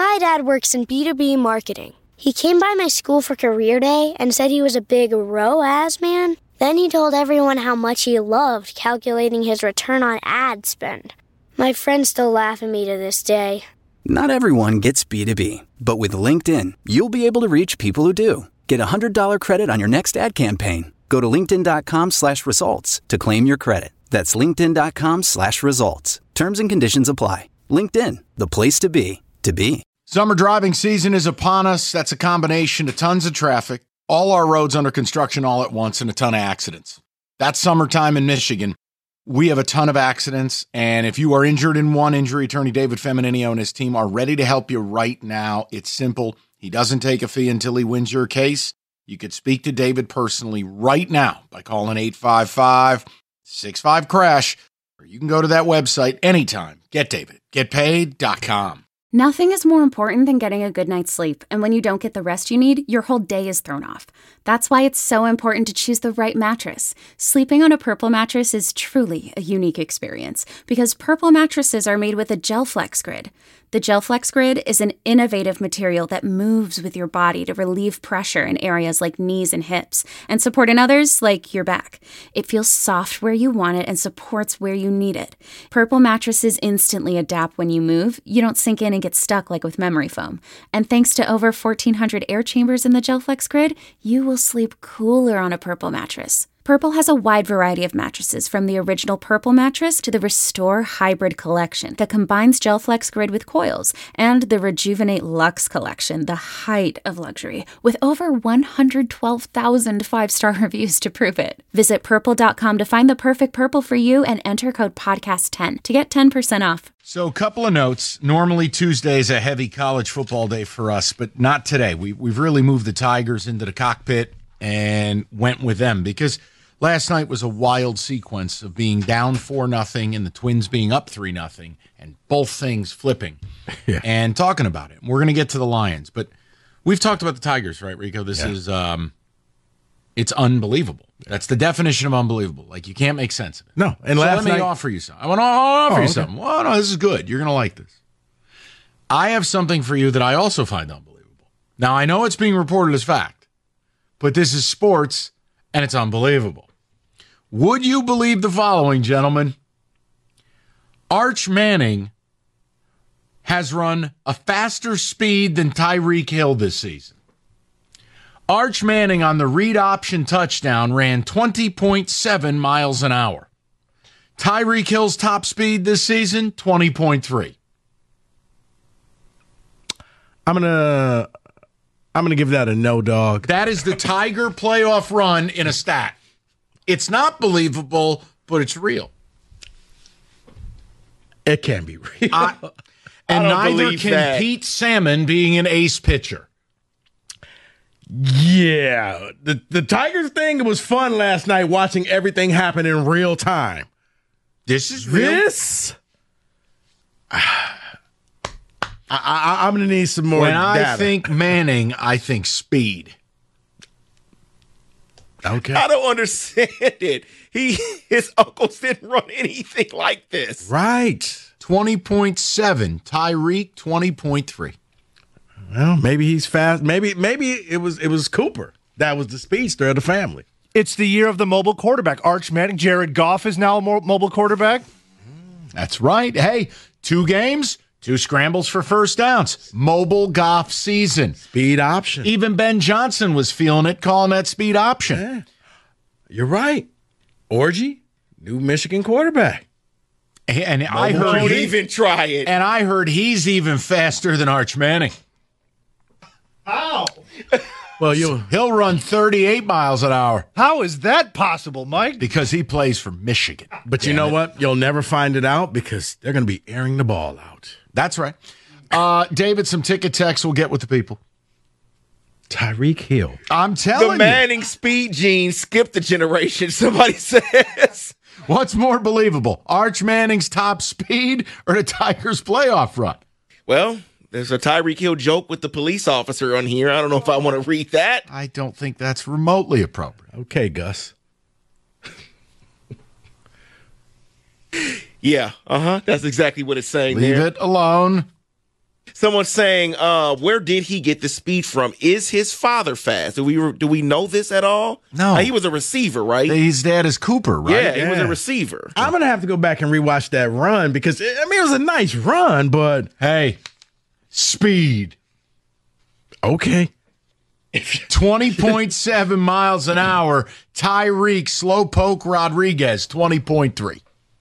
My dad works in B2B marketing. He came by my school for career day and said he was a big ROAS man. Then he told everyone how much he loved calculating his return on ad spend. My friends still laugh at me to this day. Not everyone gets B2B, but with LinkedIn, you'll be able to reach people who do. Get a $100 credit on your next ad campaign. Go to linkedin.com/results to claim your credit. That's linkedin.com/results. Terms and conditions apply. LinkedIn, the place to be, to be. Summer driving season is upon us. That's a combination of tons of traffic, all our roads under construction all at once, and a ton of accidents. That's summertime in Michigan. We have a ton of accidents, and if you are injured in one, injury attorney David Femininio and his team are ready to help you right now. It's simple. He doesn't take a fee until he wins your case. You could speak to David personally right now by calling 855-65-CRASH, or you can go to that website anytime. GetDavid.GetPaid.com. Nothing is more important than getting a good night's sleep, and when you don't get the rest you need, your whole day is thrown off. That's why it's so important to choose the right mattress. Sleeping on a Purple mattress is truly a unique experience because Purple mattresses are made with a GelFlex Grid. The GelFlex Grid is an innovative material that moves with your body to relieve pressure in areas like knees and hips and support in others like your back. It feels soft where you want it and supports where you need it. Purple mattresses instantly adapt when you move. You don't sink in and get stuck like with memory foam. And thanks to over 1,400 air chambers in the GelFlex Grid, you will sleep cooler on a Purple mattress. Purple has a wide variety of mattresses, from the original Purple mattress to the Restore Hybrid collection that combines GelFlex Grid with coils, and the Rejuvenate Luxe collection, the height of luxury, with over 112,000 five-star reviews to prove it. Visit Purple.com to find the perfect Purple for you and enter code PODCAST10 to get 10% off. So a couple of notes. Normally Tuesday is a heavy college football day for us, but not today. We've really moved the Tigers into the cockpit and went with them because last night was a wild sequence of being down 4-0 and the Twins being up 3-0 and both things flipping and talking about it. We're going to get to the Lions, but we've talked about the Tigers, right, Rico? This is it's unbelievable. That's the definition of unbelievable. Like, you can't make sense of it. No. And so last let me night, offer you something. I want to offer you something. Well, no, this is good. You're going to like this. I have something for you that I also find unbelievable. Now, I know it's being reported as fact, but this is sports, and it's unbelievable. Would you believe the following, gentlemen? Arch Manning has run a faster speed than Tyreek Hill this season. Arch Manning on the read option touchdown ran 20.7 miles an hour. Tyreek Hill's top speed this season, 20.3. I'm gonna give that a no, dog. That is the Tiger playoff run in a stat. It's not believable, but it's real. It can be real. And neither can Pete Salmon being an ace pitcher. Yeah. The Tigers thing was fun last night, watching everything happen in real time. This is real. This? I'm going to need some more When data. I think Manning, I think speed. Okay. I don't understand it. His uncles didn't run anything like this. Right. 20.7. Tyreek, 20.3. Well, maybe he's fast. Maybe it was Cooper. That was the speedster of the family. It's the year of the mobile quarterback. Arch Manning, Jared Goff is now a mobile quarterback. That's right. Hey, 2 games, 2 scrambles for first downs. Mobile Goff season. Speed option. Even Ben Johnson was feeling it, calling that speed option. Yeah. You're right. Orgy, new Michigan quarterback. And I heard Don't even try it. And I heard he's even faster than Arch Manning. How? Well, He'll run 38 miles an hour How is that possible, Mike? because he plays for Michigan. but you know what? You'll never find it out because they're going to be airing the ball out. That's right. David, some ticket text we'll get with the people. Tyreek Hill. I'm telling The Manning speed gene skipped a generation, somebody says. What's more believable, Arch Manning's top speed or the Tigers' playoff run? Well, there's a Tyreek Hill joke with the police officer on here. I don't know if I want to read that. I don't think that's remotely appropriate. Okay, Gus. Yeah, that's exactly what it's saying Leave there. it alone. Someone's saying, where did he get the speed from? Is his father fast? Do we know this at all? No. He was a receiver, right? His dad is Cooper, right? Yeah, he was a receiver. I'm going to have to go back and rewatch that run because, it was a nice run, but. Hey, speed. Okay. 20.7 miles an hour. Tyreek Slowpoke Rodriguez, 20.3.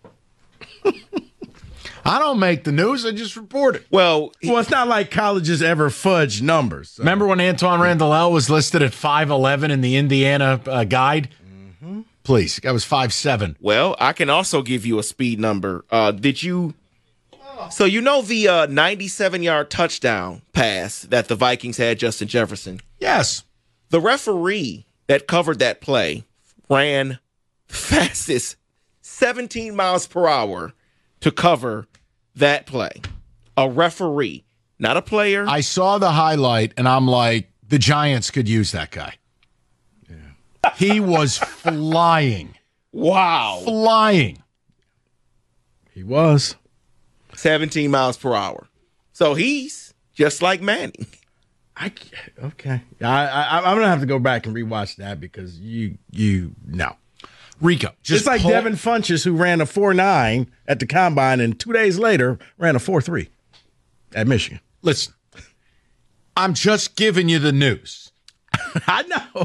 I don't make the news. I just report it. Well, it's not like colleges ever fudge numbers. So. Remember when Antoine Randall was listed at 5'11" in the Indiana guide? Mm-hmm. Please, that was 5'7". Well, I can also give you a speed number. Did you? So you know the 97-yard touchdown pass that the Vikings had Justin Jefferson? Yes. The referee that covered that play ran fastest 17 miles per hour to cover that play. A referee, not a player. I saw the highlight, and I'm like, the Giants could use that guy. Yeah. He was flying. Wow. Flying. He was. 17 miles per hour. So he's just like Manning. Okay. I'm going to have to go back and rewatch that because you know. Rico. Just like Devin Funchess, who ran a 4.9 at the combine and 2 days later ran a 4.3 at Michigan. Listen, I'm just giving you the news. I know.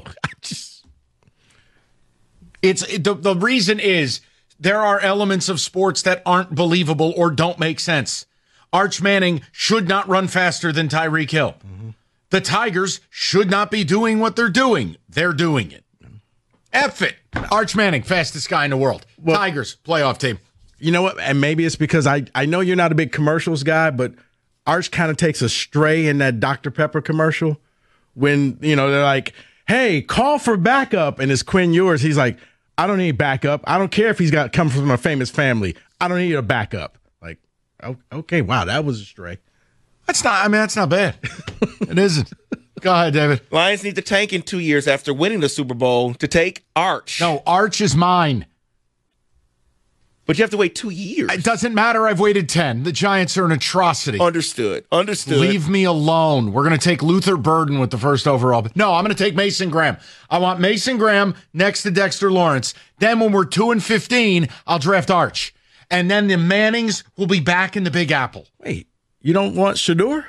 The reason is there are elements of sports that aren't believable or don't make sense. Arch Manning should not run faster than Tyreek Hill. Mm-hmm. The Tigers should not be doing what they're doing. They're doing it. F it. Arch Manning, fastest guy in the world. Well, Tigers, playoff team. You know what? And maybe it's because I know you're not a big commercials guy, but Arch kind of takes a stray in that Dr. Pepper commercial when, they're like, hey, call for backup. And it's Quinn Ewers. He's like, I don't need backup. I don't care if he's come from a famous family. I don't need a backup. Like, okay, wow, that was a stray. That's not bad. It isn't. Go ahead, David. Lions need to tank in 2 years after winning the Super Bowl to take Arch. No, Arch is mine. But you have to wait 2 years. It doesn't matter. I've waited 10. The Giants are an atrocity. Understood. Leave me alone. We're going to take Luther Burden with the first overall. No, I'm going to take Mason Graham. I want Mason Graham next to Dexter Lawrence. Then when we're 2-15, I'll draft Arch. And then the Mannings will be back in the Big Apple. Wait, you don't want Shedeur?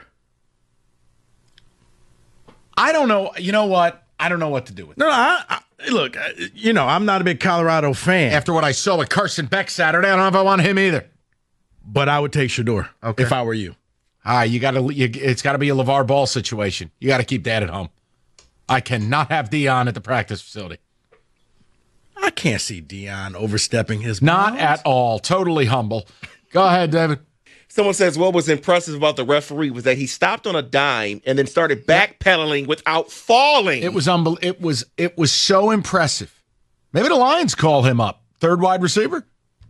I don't know. You know what? I don't know what to do with it. No, look, I'm not a big Colorado fan. After what I saw with Carson Beck Saturday, I don't know if I want him either. But I would take Shedeur if I were you. All right, it's got to be a LeVar Ball situation. You got to keep Dad at home. I cannot have Dion at the practice facility. I can't see Dion overstepping his bounds. Not at all. Totally humble. Go ahead, David. Someone says what was impressive about the referee was that he stopped on a dime and then started backpedaling without falling. It was It was so impressive. Maybe the Lions call him up. Third wide receiver?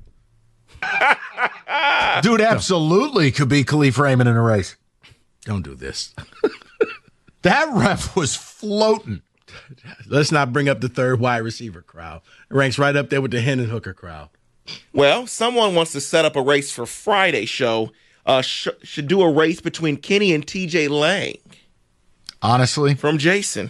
Dude absolutely could be Khalif Raymond in a race. Don't do this. That ref was floating. Let's not bring up the third wide receiver crowd. It ranks right up there with the Hendon Hooker crowd. Well, someone wants to set up a race for Friday's show. Should do a race between Kenny and TJ Lang. Honestly? From Jason.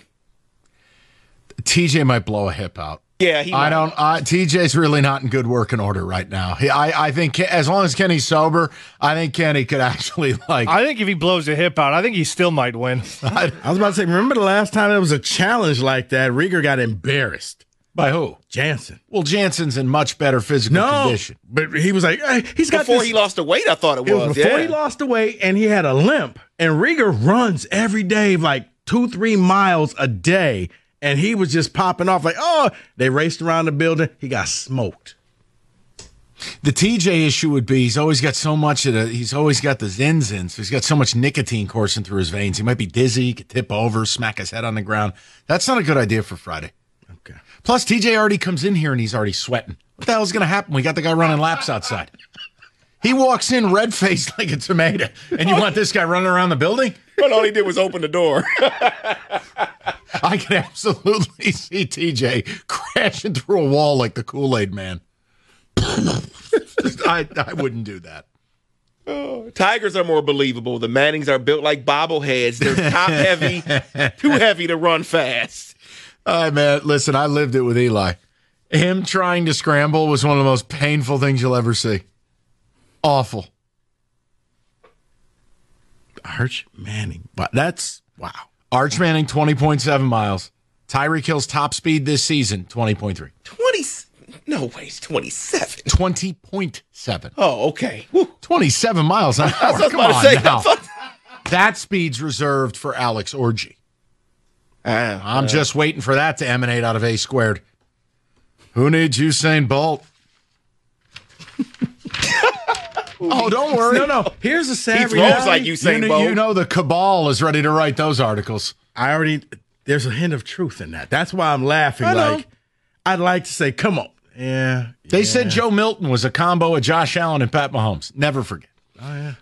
TJ might blow a hip out. Yeah, he might. TJ's really not in good working order right now. I think as long as Kenny's sober, I think Kenny could actually I think if he blows a hip out, I think he still might win. I was about to say, remember the last time there was a challenge like that? Rieger got embarrassed. By who? Jansen. Well, Jansen's in much better physical condition. But he was like, hey, he's got before he lost the weight, I thought it was. Before he lost the weight, and he had a limp. And Rieger runs every day, like 2-3 miles a day. And he was just popping off like, oh, they raced around the building. He got smoked. The TJ issue would be he's always got so much he's always got the zins in, so he's got so much nicotine coursing through his veins. He might be dizzy, he could tip over, smack his head on the ground. That's not a good idea for Friday. Okay. Plus, TJ already comes in here and he's already sweating. What the hell is going to happen? We got the guy running laps outside. He walks in red-faced like a tomato, and you want this guy running around the building? But all he did was open the door. I can absolutely see TJ crashing through a wall like the Kool-Aid man. I wouldn't do that. Tigers are more believable. The Mannings are built like bobbleheads. They're top heavy, too heavy to run fast. All right, man. Listen, I lived it with Eli. Him trying to scramble was one of the most painful things you'll ever see. Awful. Arch Manning. But that's, wow. Arch Manning, 20.7 miles. Tyreek Hill's top speed this season, 20.3. No way, it's 27. 20.7. Oh, okay. Woo. 27 miles an hour. Come on now. That speed's reserved for Alex Orji. I'm just waiting for that to emanate out of A squared. Who needs Usain Bolt? Oh, don't worry. No. Here's a sad reality. He throws like Usain Bolt. You know the cabal is ready to write those articles. There's a hint of truth in that. That's why I'm laughing. Like, I'd like to say, come on. Yeah. They said Joe Milton was a combo of Josh Allen and Pat Mahomes. Never forget. Oh, yeah.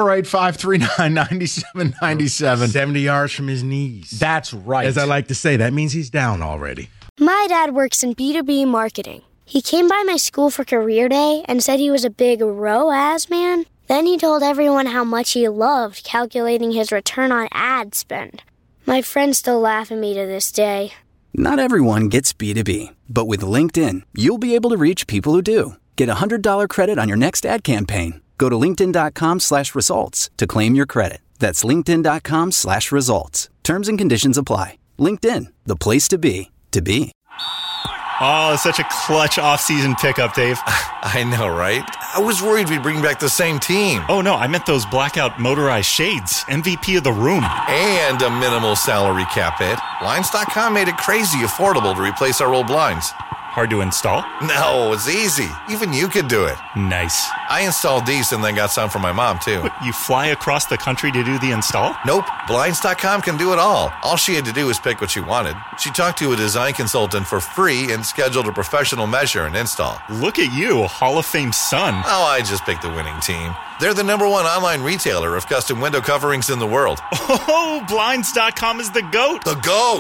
248-539-9797. 70 yards from his knees. That's right. As I like to say, that means he's down already. My dad works in B2B marketing. He came by my school for career day and said he was a big ROAS man. Then he told everyone how much he loved calculating his return on ad spend. My friends still laugh at me to this day. Not everyone gets B2B, but with LinkedIn, you'll be able to reach people who do. Get a $100 credit on your next ad campaign. Go to linkedin.com/results to claim your credit. That's linkedin.com/results. Terms and conditions apply. LinkedIn, the place to be, to be. Oh, such a clutch offseason pickup, Dave. I know, right? I was worried we'd bring back the same team. Oh, no, I meant those blackout motorized shades. MVP of the room. And a minimal salary cap hit. Blinds.com made it crazy affordable to replace our old blinds. Hard to install? No, it's easy. Even you could do it. Nice. I installed these and then got some for my mom, too. What, you fly across the country to do the install? Nope. Blinds.com can do it all. All she had to do was pick what she wanted. She talked to a design consultant for free and scheduled a professional measure and install. Look at you, Hall of Fame son. Oh, I just picked the winning team. They're the #1 online retailer of custom window coverings in the world. Oh, Blinds.com is the GOAT. The GOAT!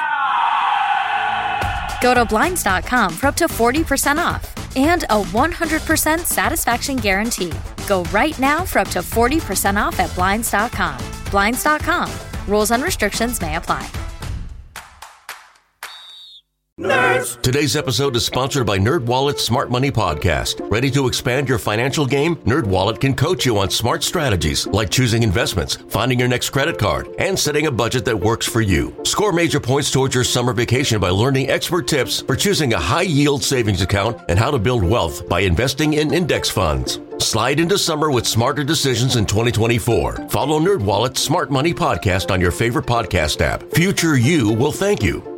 Go to Blinds.com for up to 40% off and a 100% satisfaction guarantee. Go right now for up to 40% off at Blinds.com. Blinds.com. Rules and restrictions may apply. Nerds. Today's episode is sponsored by NerdWallet's Smart Money Podcast. Ready to expand your financial game? NerdWallet can coach you on smart strategies like choosing investments, finding your next credit card, and setting a budget that works for you. Score major points towards your summer vacation by learning expert tips for choosing a high-yield savings account and how to build wealth by investing in index funds. Slide into summer with smarter decisions in 2024. Follow NerdWallet's Smart Money Podcast on your favorite podcast app. Future you will thank you.